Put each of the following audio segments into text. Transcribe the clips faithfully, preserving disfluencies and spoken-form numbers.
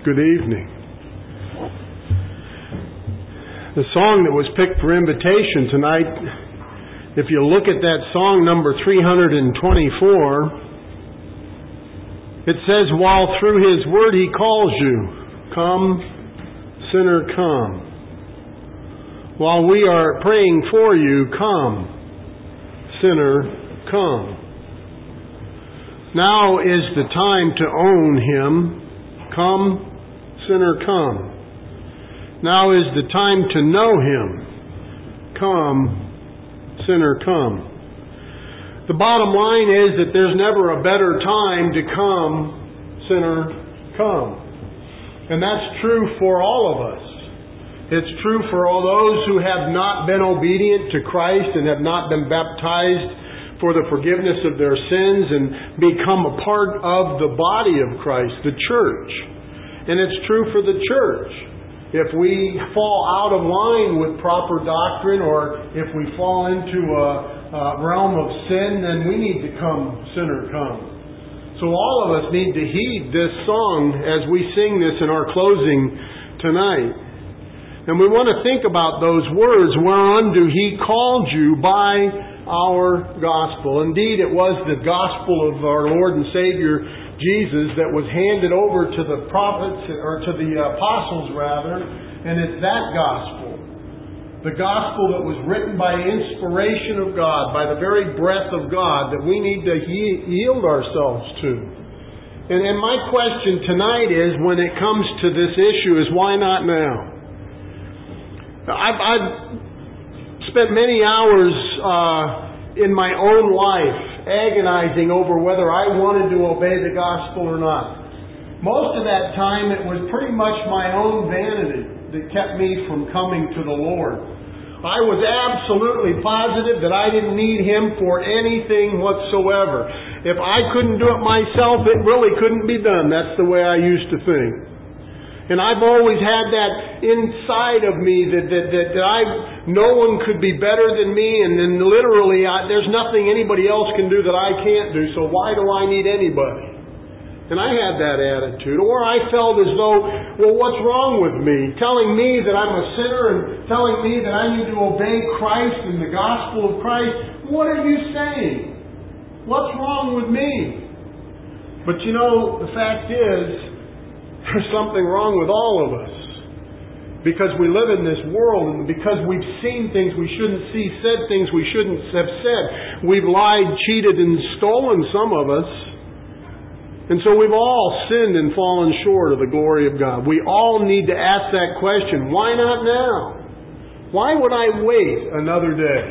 Good evening. The song that was picked for invitation tonight, if you look at that song number three hundred twenty-four, it says, while through His Word He calls you, come, sinner, come. While we are praying for you, come, sinner, come. Now is the time to own Him. Come, sinner, come. Now is the time to know Him. Come, sinner, come. The bottom line is that there's never a better time to come, sinner, come. And that's true for all of us. It's true for all those who have not been obedient to Christ and have not been baptized for the forgiveness of their sins and become a part of the body of Christ, the church. And it's true for the church. If we fall out of line with proper doctrine, or if we fall into a, a realm of sin, then we need to come, sinner, come. So all of us need to heed this song as we sing this in our closing tonight. And we want to think about those words, whereunto He called you by our gospel. Indeed, it was the gospel of our Lord and Savior Jesus that was handed over to the prophets, or to the apostles rather, and it's that gospel. The gospel that was written by inspiration of God, by the very breath of God, that we need to yield ourselves to. And, and my question tonight is, when it comes to this issue, is why not now? I've, I've spent many hours uh, in my own life agonizing over whether I wanted to obey the gospel or not. Most of that time it was pretty much my own vanity that kept me from coming to the Lord. I was absolutely positive that I didn't need Him for anything whatsoever. If I couldn't do it myself, it really couldn't be done. That's the way I used to think. And I've always had that inside of me that that, that, that I no one could be better than me, and then literally I, there's nothing anybody else can do that I can't do, so why do I need anybody? And I had that attitude. Or I felt as though, well, what's wrong with me? Telling me that I'm a sinner and telling me that I need to obey Christ and the gospel of Christ. What are you saying? What's wrong with me? But you know, the fact is, there's something wrong with all of us. Because we live in this world, and because we've seen things we shouldn't see, said things we shouldn't have said. We've lied, cheated, and stolen, some of us. And so we've all sinned and fallen short of the glory of God. We all need to ask that question, why not now? Why would I wait another day?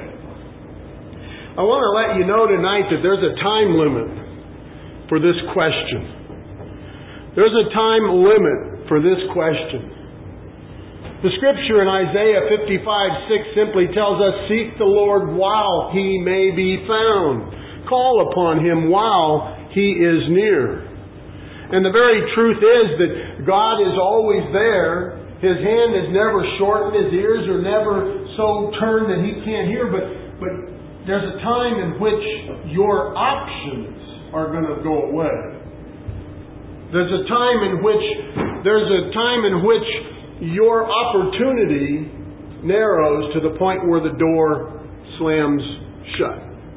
I want to let you know tonight that there's a time limit for this question. There's a time limit for this question. The scripture in Isaiah fifty-five six simply tells us, seek the Lord while He may be found. Call upon Him while He is near. And the very truth is that God is always there. His hand is never shortened. His ears are never so turned that He can't hear. But, but there's a time in which your options are going to go away. There's a time in which there's a time in which your opportunity narrows to the point where the door slams shut.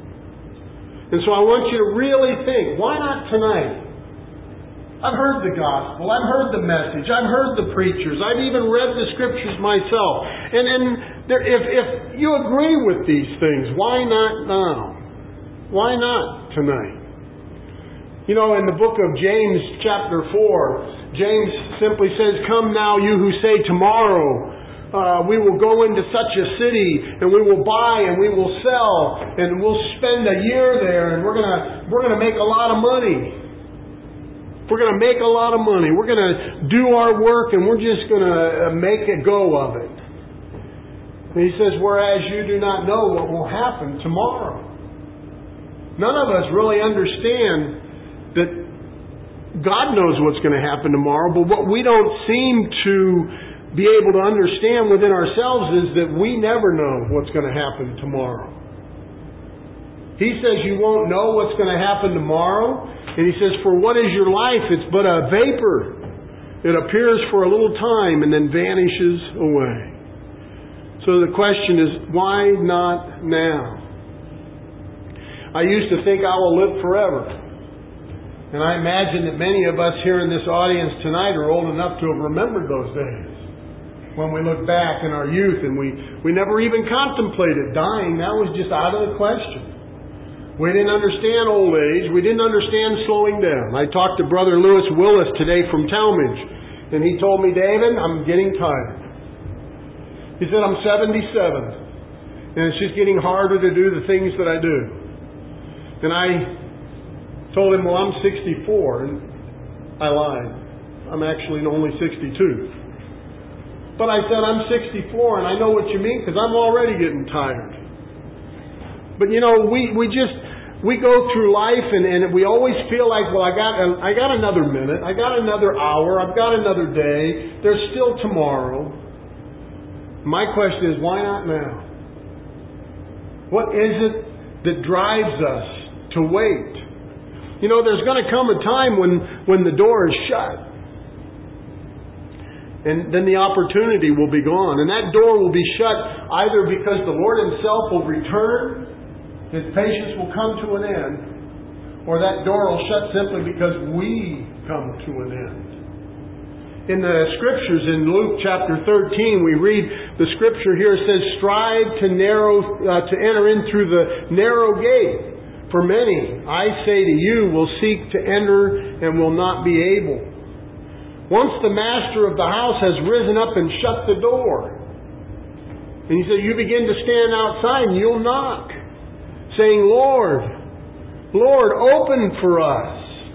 And so I want you to really think, why not tonight? I've heard the gospel, I've heard the message, I've heard the preachers, I've even read the scriptures myself. And, and there, if, if you agree with these things, why not now? Why not tonight? You know, in the book of James chapter four, James simply says, come now you who say tomorrow uh, we will go into such a city and we will buy and we will sell and we'll spend a year there and we're gonna we're gonna make a lot of money. We're gonna make a lot of money. We're gonna do our work and we're just gonna make a go of it. And he says, whereas you do not know what will happen tomorrow. None of us really understand that God knows what's going to happen tomorrow, but what we don't seem to be able to understand within ourselves is that we never know what's going to happen tomorrow. He says you won't know what's going to happen tomorrow, and He says, for what is your life? It's but a vapor. It appears for a little time and then vanishes away. So the question is, why not now? I used to think I will live forever. And I imagine that many of us here in this audience tonight are old enough to have remembered those days. When we look back in our youth and we, we never even contemplated dying. That was just out of the question. We didn't understand old age. We didn't understand slowing down. I talked to Brother Lewis Willis today from Talmadge. And he told me, David, I'm getting tired. He said, I'm seventy-seven. And it's just getting harder to do the things that I do. And I told him, well, I'm sixty-four. And I lied. I'm actually only sixty-two. But I said, I'm sixty-four, and I know what you mean, because I'm already getting tired. But you know, we, we just, we go through life, and, and we always feel like, well, I got, I got another minute, I got another hour, I've got another day, there's still tomorrow. My question is, why not now? What is it that drives us to wait? You know, there's going to come a time when, when the door is shut. And then the opportunity will be gone. And that door will be shut either because the Lord Himself will return, His patience will come to an end, or that door will shut simply because we come to an end. In the Scriptures, in Luke chapter thirteen, we read the Scripture here says, strive to narrow, uh, to enter in through the narrow gate. For many, I say to you, will seek to enter and will not be able. Once the master of the house has risen up and shut the door, and he said, you begin to stand outside and you'll knock, saying, Lord, Lord, open for us.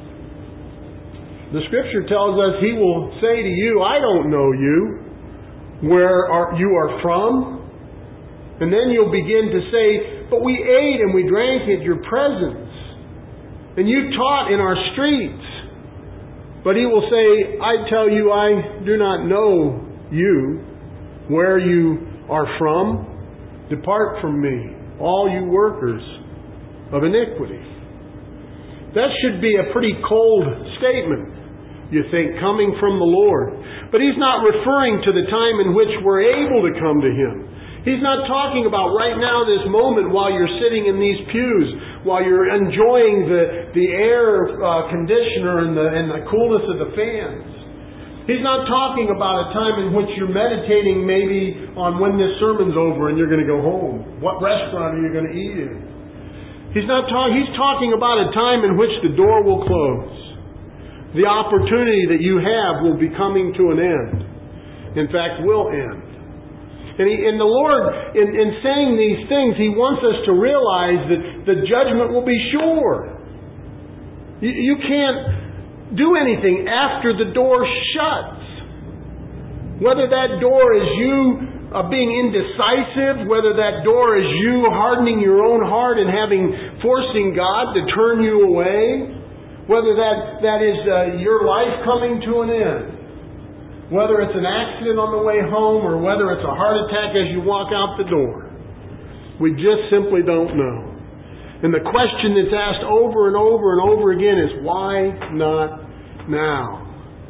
The Scripture tells us He will say to you, I don't know you, where are, you are from. And then you'll begin to say, but we ate and we drank at your presence, and you taught in our streets. But He will say, I tell you, I do not know you, where you are from. Depart from me, all you workers of iniquity. That should be a pretty cold statement, you think, coming from the Lord. But He's not referring to the time in which we're able to come to Him. He's not talking about right now, this moment, while you're sitting in these pews, while you're enjoying the, the air uh, conditioner and the, and the coolness of the fans. He's not talking about a time in which you're meditating maybe on when this sermon's over and you're going to go home. What restaurant are you going to eat in? He's not talking. He's talking about a time in which the door will close. The opportunity that you have will be coming to an end. In fact, will end. And, he, and the Lord, in, in saying these things, He wants us to realize that the judgment will be sure. You, you can't do anything after the door shuts. Whether that door is you uh, being indecisive, whether that door is you hardening your own heart and having forcing God to turn you away, whether that, that is uh, your life coming to an end. Whether it's an accident on the way home or whether it's a heart attack as you walk out the door. We just simply don't know. And the question that's asked over and over and over again is, why not now?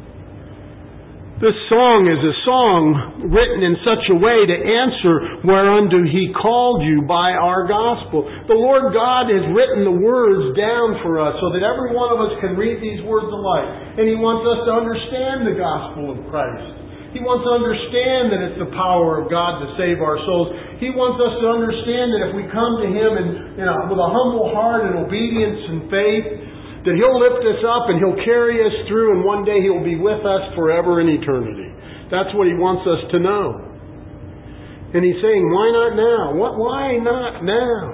This song is a song written in such a way to answer whereunto He called you by our gospel. The Lord God has written the words down for us so that every one of us can read these words alike. And He wants us to understand the gospel of Christ. He wants to understand that it's the power of God to save our souls. He wants us to understand that if we come to Him and, you know, with a humble heart and obedience and faith, that He'll lift us up and He'll carry us through, and one day He'll be with us forever in eternity. That's what He wants us to know. And He's saying, why not now? What? Why not now?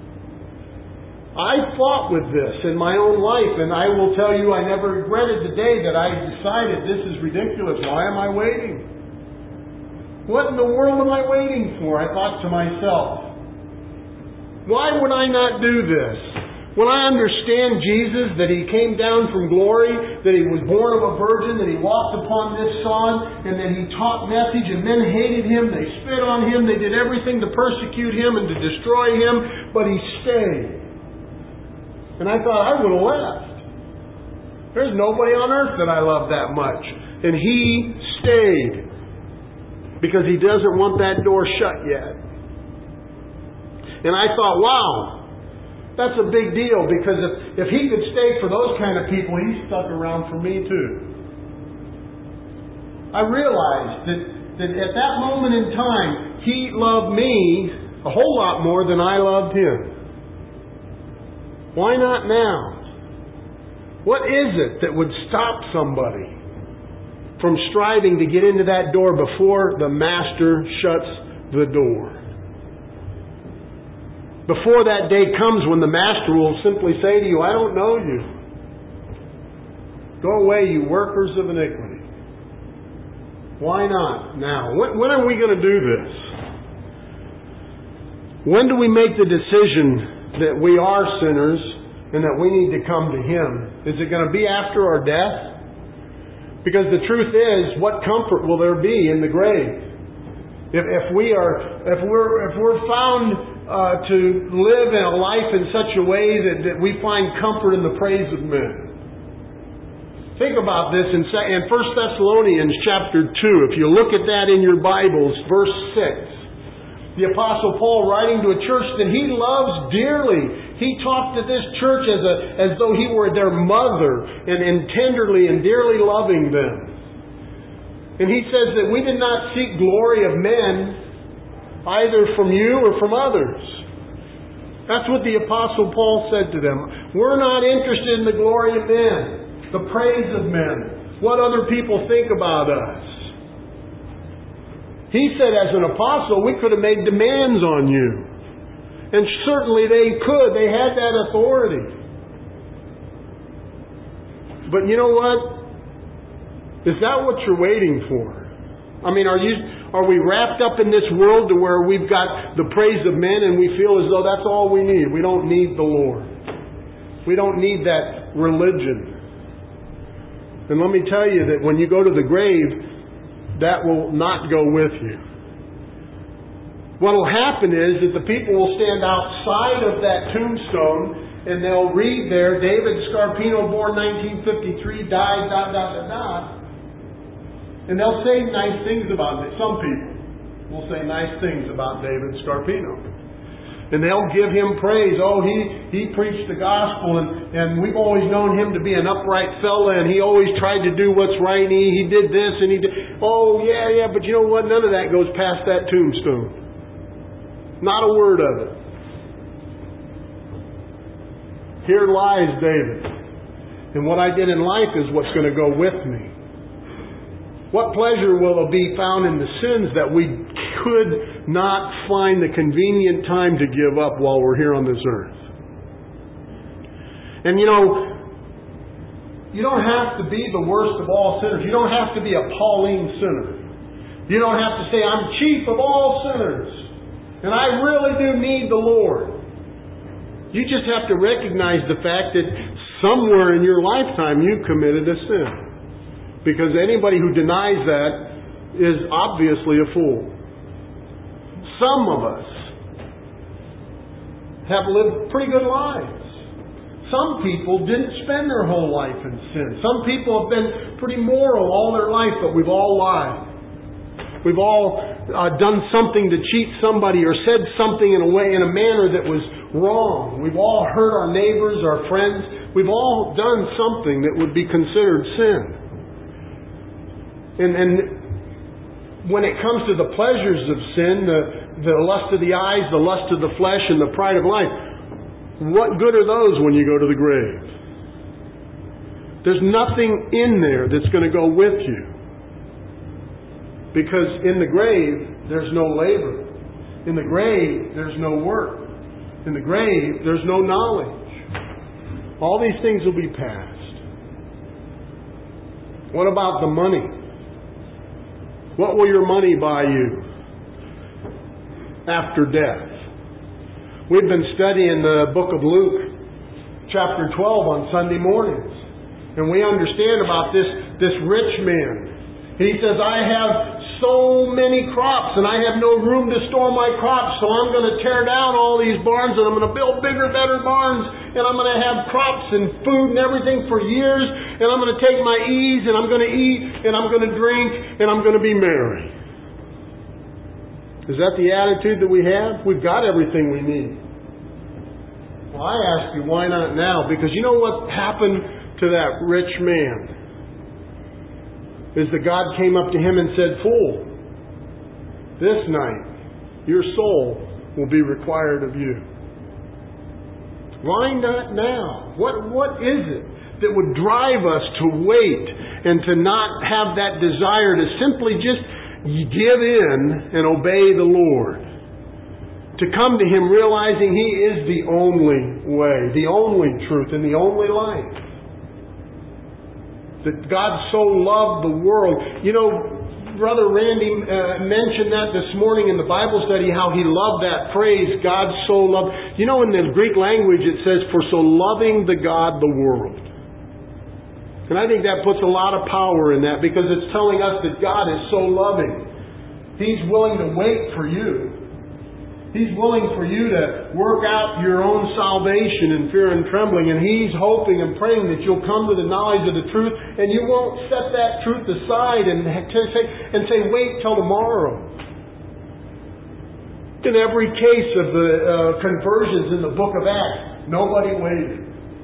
I fought with this in my own life, and I will tell you I never regretted the day that I decided this is ridiculous. Why am I waiting? What in the world am I waiting for? I thought to myself. Why would I not do this? When I understand Jesus, that He came down from glory, that He was born of a virgin, that He walked upon this sod, and that He taught message, and men hated Him, they spit on Him, they did everything to persecute Him and to destroy Him, but He stayed. And I thought I would have left. There's nobody on earth that I love that much. And He stayed. Because He doesn't want that door shut yet. And I thought, wow, that's a big deal. Because if, if He could stay for those kind of people, He's stuck around for me too. I realized that, that at that moment in time, He loved me a whole lot more than I loved Him. Why not now? What is it that would stop somebody from striving to get into that door before the Master shuts the door? Before that day comes when the Master will simply say to you, I don't know you. Go away, you workers of iniquity. Why not now? When, when are we going to do this? When do we make the decision that we are sinners and that we need to come to Him? Is it going to be after our death? Because the truth is, what comfort will there be in the grave? If, if we are, if we're, if we're found uh, to live in a life in such a way that, that we find comfort in the praise of men. Think about this in First Thessalonians chapter two. If you look at that in your Bibles, verse six. The Apostle Paul, writing to a church that he loves dearly, he talked to this church as a, as though he were their mother, and, and tenderly and dearly loving them. And he says that we did not seek glory of men, either from you or from others. That's what the Apostle Paul said to them. We're not interested in the glory of men, the praise of men, what other people think about us. He said, as an apostle, we could have made demands on you. And certainly they could. They had that authority. But you know what? Is that what you're waiting for? I mean, are you are we wrapped up in this world to where we've got the praise of men and we feel as though that's all we need? We don't need the Lord. We don't need that religion. And let me tell you that when you go to the grave, that will not go with you. What will happen is that the people will stand outside of that tombstone and they'll read there, David Scarpino, born nineteen fifty-three, died, dot, dot, dot, dot. And they'll say nice things about it. Some people will say nice things about David Scarpino. And they'll give him praise. Oh, he, he preached the gospel, and, and we've always known him to be an upright fella, and he always tried to do what's right, and he, he did this, and he did... Oh, yeah, yeah, but you know what? None of that goes past that tombstone. Not a word of it. Here lies David. And what I did in life is what's going to go with me. What pleasure will be found in the sins that we could not find the convenient time to give up while we're here on this earth? And you know, you don't have to be the worst of all sinners. You don't have to be a Pauline sinner. You don't have to say, I'm chief of all sinners, and I really do need the Lord. You just have to recognize the fact that somewhere in your lifetime you committed a sin. Because anybody who denies that is obviously a fool. Some of us have lived pretty good lives. Some people didn't spend their whole life in sin. Some people have been pretty moral all their life, but we've all lied. We've all uh, done something to cheat somebody or said something in a way, in a manner that was wrong. We've all hurt our neighbors, our friends. We've all done something that would be considered sin. And, and when it comes to the pleasures of sin, the, the lust of the eyes, the lust of the flesh, and the pride of life, what good are those when you go to the grave? There's nothing in there that's going to go with you. Because in the grave, there's no labor. In the grave, there's no work. In the grave, there's no knowledge. All these things will be past. What about the money? What will your money buy you after death? We've been studying the book of Luke, chapter twelve, on Sunday mornings. And we understand about this, this rich man. He says, I have so many crops and I have no room to store my crops, so I'm going to tear down all these barns and I'm going to build bigger, better barns, and I'm going to have crops and food and everything for years. and I'm going to take my ease, and I'm going to eat, and I'm going to drink, and I'm going to be merry. Is that the attitude that we have? We've got everything we need. Well, I ask you, why not now? Because you know what happened to that rich man? Is that God came up to him and said, "Fool, this night your soul will be required of you." Why not now? What What is it that would drive us to wait and to not have that desire to simply just give in and obey the Lord? To come to Him realizing He is the only way, the only truth, and the only life. That God so loved the world. You know, Brother Randy uh, mentioned that this morning in the Bible study, how he loved that phrase, God so loved. You know, in the Greek language it says, "For so loving the God the world." And I think that puts a lot of power in that, because it's telling us that God is so loving. He's willing to wait for you. He's willing for you to work out your own salvation in fear and trembling. And He's hoping and praying that you'll come to the knowledge of the truth, and you won't set that truth aside and say, and say wait till tomorrow. In every case of the uh, conversions in the book of Acts, nobody waited.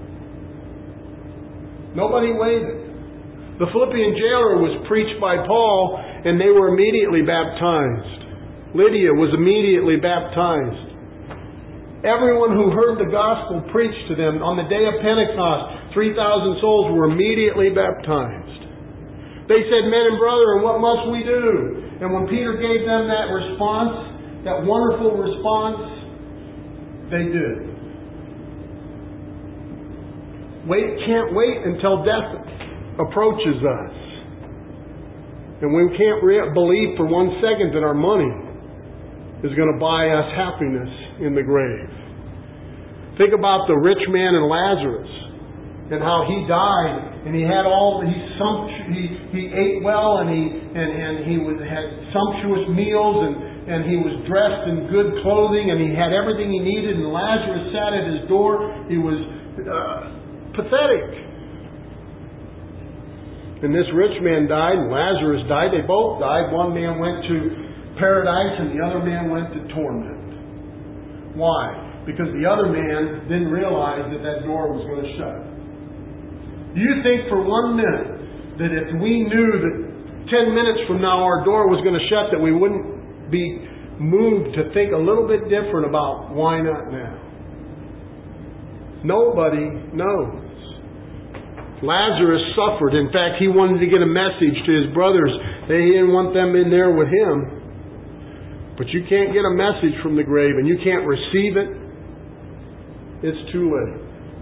Nobody waited. The Philippian jailer was preached by Paul, and they were immediately baptized. Lydia was immediately baptized. Everyone who heard the gospel preached to them on the day of Pentecost, three thousand souls were immediately baptized. They said, "Men and brethren, what must we do?" And when Peter gave them that response, that wonderful response, they did. Wait, can't wait until death approaches us. And we can't re- believe for one second that our money is going to buy us happiness in the grave. Think about the rich man and Lazarus, and how he died, and he had all he sumptu- he he ate well, and he and, and he was, had sumptuous meals, and, and he was dressed in good clothing, and he had everything he needed. And Lazarus sat at his door. He was uh, pathetic. And this rich man died, and Lazarus died. They both died. One man went to paradise, and the other man went to torment. Why? Because the other man didn't realize that that door was going to shut. Do you think for one minute that if we knew that ten minutes from now our door was going to shut, that we wouldn't be moved to think a little bit different about why not now? Nobody knows. Lazarus suffered. In fact, he wanted to get a message to his brothers. They didn't want them in there with him. But you can't get a message from the grave and you can't receive it. It's too late.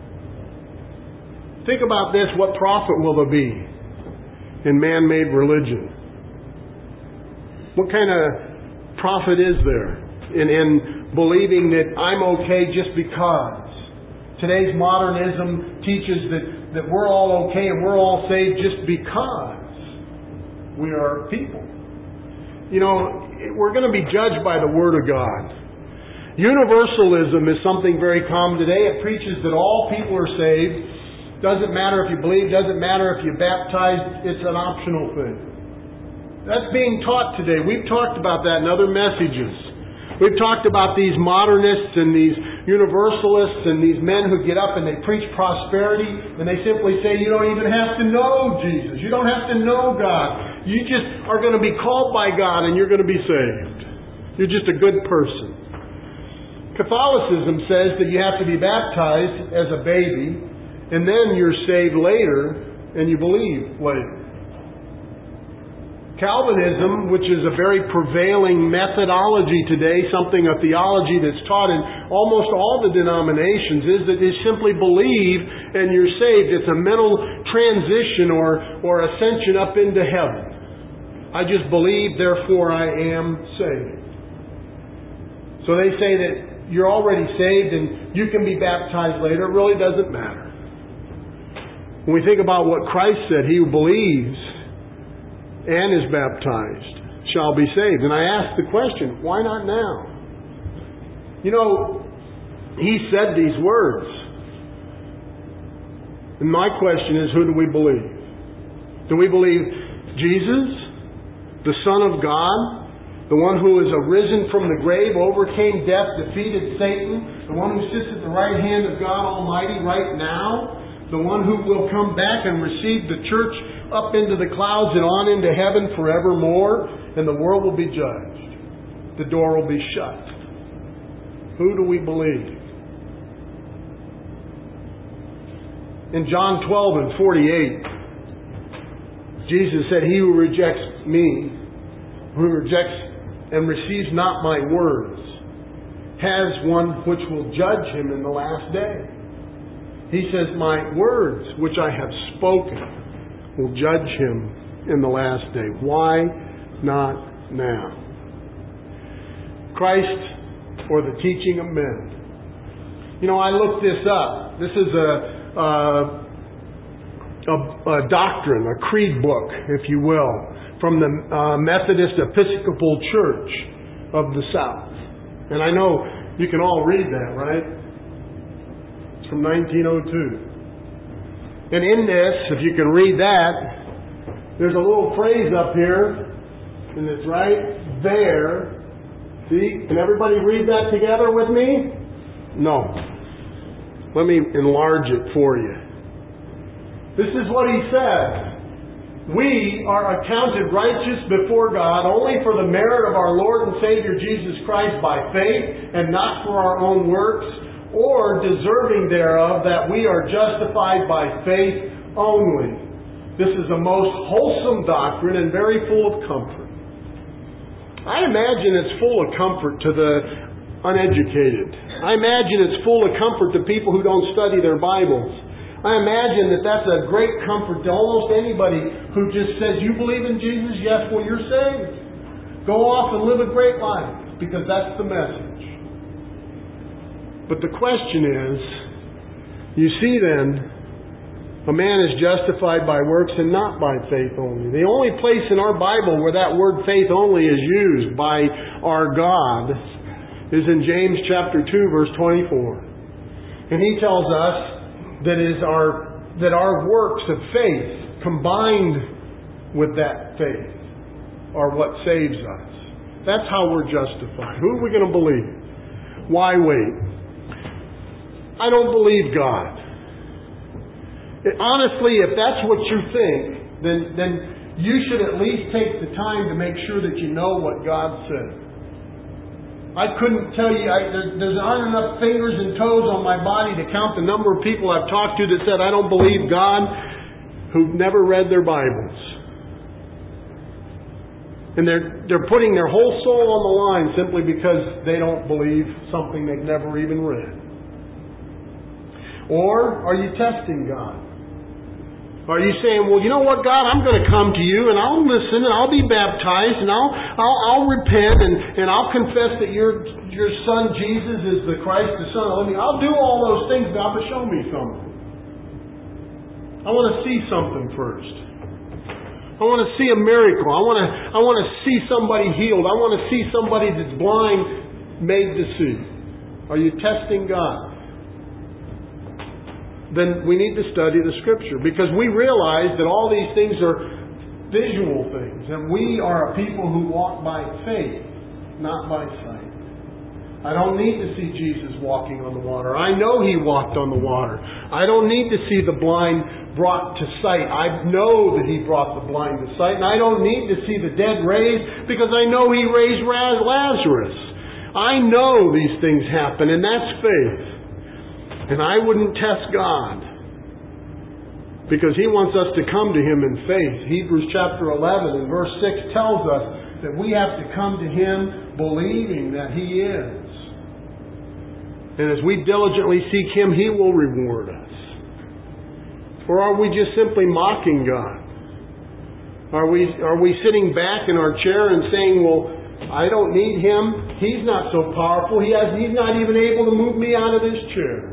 Think about this. What profit will there be in man-made religion? What kind of profit is there in, in believing that I'm okay just because? Today's modernism teaches that, that we're all okay and we're all saved just because we are people. You know, we're going to be judged by the Word of God. Universalism is something very common today. It preaches that all people are saved. Doesn't matter if you believe, doesn't matter if you're baptized, it's an optional thing. That's being taught today. We've talked about that in other messages. We've talked about these modernists and these universalists and these men who get up and they preach prosperity, and they simply say you don't even have to know Jesus. You don't have to know God. You just are going to be called by God and you're going to be saved. You're just a good person. Catholicism says that you have to be baptized as a baby, and then you're saved later and you believe later. Calvinism, which is a very prevailing methodology today, something, a theology that's taught in almost all the denominations, is that you simply believe and you're saved. It's a mental transition or, or ascension up into heaven. I just believe, therefore I am saved. So they say that you're already saved and you can be baptized later. It really doesn't matter. When we think about what Christ said, he who believes and is baptized shall be saved. And I ask the question, why not now? You know, he said these words. And my question is, who do we believe? Do we believe Jesus, the Son of God, the one who is arisen from the grave, overcame death, defeated Satan, the one who sits at the right hand of God Almighty right now, the one who will come back and receive the church up into the clouds and on into heaven forevermore, and the world will be judged. The door will be shut. Who do we believe? In John twelve and forty-eight, Jesus said, "He who rejects me, who rejects and receives not my words, has one which will judge him in the last day." He says, "My words which I have spoken will judge him in the last day." Why not now? Christ or the teaching of men. You know, I looked this up. This is a Uh, a, a doctrine, a creed book, if you will, from the uh, Methodist Episcopal Church of the South. And I know you can all read that, right? It's from nineteen oh two. And in this, if you can read that, there's a little phrase up here, and it's right there. See? Can everybody read that together with me? No. Let me enlarge it for you. This is what he says. "We are accounted righteous before God only for the merit of our Lord and Savior Jesus Christ by faith, and not for our own works, or deserving thereof, that we are justified by faith only." This is a most wholesome doctrine and very full of comfort. I imagine it's full of comfort to the uneducated. I imagine it's full of comfort to people who don't study their Bibles. I imagine that that's a great comfort to almost anybody who just says, "You believe in Jesus? Yes, well, you're saved. Go off and live a great life," because that's the message. But the question is, you see then, a man is justified by works and not by faith only. The only place in our Bible where that word faith only is used by our God is in James chapter two, verse twenty-four. And he tells us that is our that our works of faith combined with that faith are what saves us. That's how we're justified. Who are we going to believe? Why wait? I don't believe God. It, honestly, if that's what you think, then then you should at least take the time to make sure that you know what God said. I couldn't tell you, I, there, there aren't enough fingers and toes on my body to count the number of people I've talked to that said, "I don't believe God," who've never read their Bibles. And they're, they're putting their whole soul on the line simply because they don't believe something they've never even read. Or are you testing God? Are you saying, "Well, you know what, God, I'm going to come to you and I'll listen and I'll be baptized and I'll I'll, I'll repent and, and I'll confess that your your Son Jesus is the Christ, the Son of the living. I'll do all those things, God, but show me something. I want to see something first. I want to see a miracle. I want to I want to see somebody healed. I want to see somebody that's blind made to see." Are you testing God? Then we need to study the Scripture, because we realize that all these things are visual things, and we are a people who walk by faith, not by sight. I don't need to see Jesus walking on the water. I know He walked on the water. I don't need to see the blind brought to sight. I know that He brought the blind to sight, and I don't need to see the dead raised, because I know He raised Lazarus. I know these things happen, and that's faith. And I wouldn't test God, because He wants us to come to Him in faith. Hebrews chapter eleven and verse six tells us that we have to come to Him believing that He is. And as we diligently seek Him, He will reward us. Or are we just simply mocking God? Are we, are we sitting back in our chair and saying, "Well, I don't need Him. He's not so powerful. He has, He's not even able to move me out of this chair"?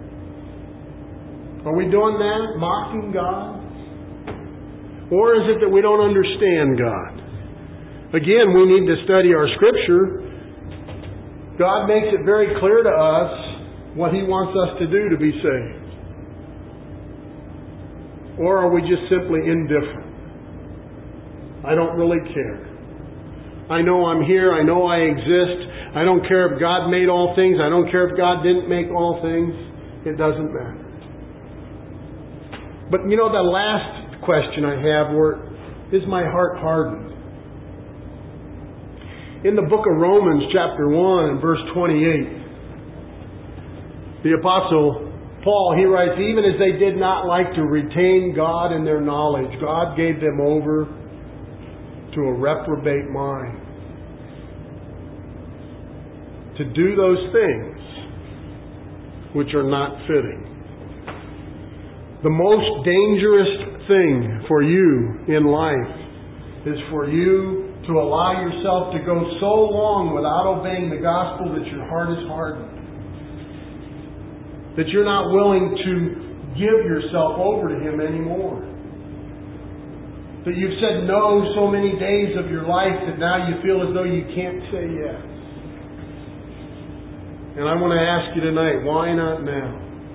Are we doing that? Mocking God? Or is it that we don't understand God? Again, we need to study our Scripture. God makes it very clear to us what He wants us to do to be saved. Or are we just simply indifferent? I don't really care. I know I'm here. I know I exist. I don't care if God made all things. I don't care if God didn't make all things. It doesn't matter. But you know, the last question I have were, is my heart hardened? In the book of Romans chapter one and verse twenty-eight, the Apostle Paul, he writes, even as they did not like to retain God in their knowledge, God gave them over to a reprobate mind to do those things which are not fitting. The most dangerous thing for you in life is for you to allow yourself to go so long without obeying the gospel that your heart is hardened. That you're not willing to give yourself over to Him anymore. That you've said no so many days of your life that now you feel as though you can't say yes. And I want to ask you tonight, why not now?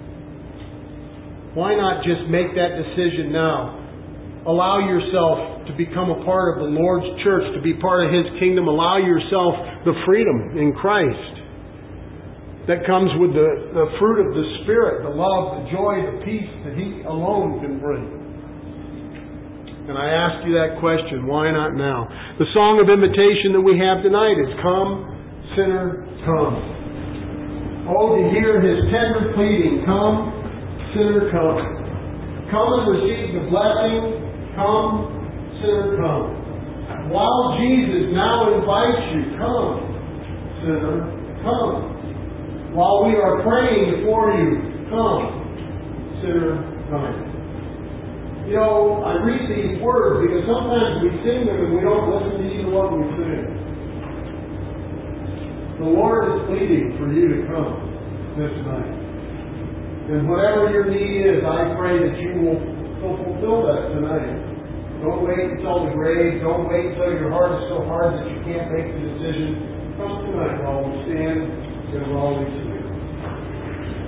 Why not just make that decision now? Allow yourself to become a part of the Lord's church, to be part of His kingdom. Allow yourself the freedom in Christ that comes with the, the fruit of the Spirit, the love, the joy, the peace that He alone can bring. And I ask you that question, why not now? The song of invitation that we have tonight is, come, sinner, come. Oh, to hear His tender pleading, come, sinner, come. Come and receive the blessing, come, sinner, come. While Jesus now invites you, come, sinner, come. While we are praying for you, come, sinner, come. You know, I read these words because sometimes we sing them and we don't listen to even what we sing. The Lord is pleading for you to come this night. And whatever your need is, I pray that you will fulfill that tonight. Don't wait until the grave. Don't wait until your heart is so hard that you can't make the decision. Come tonight while we stand and while we sing.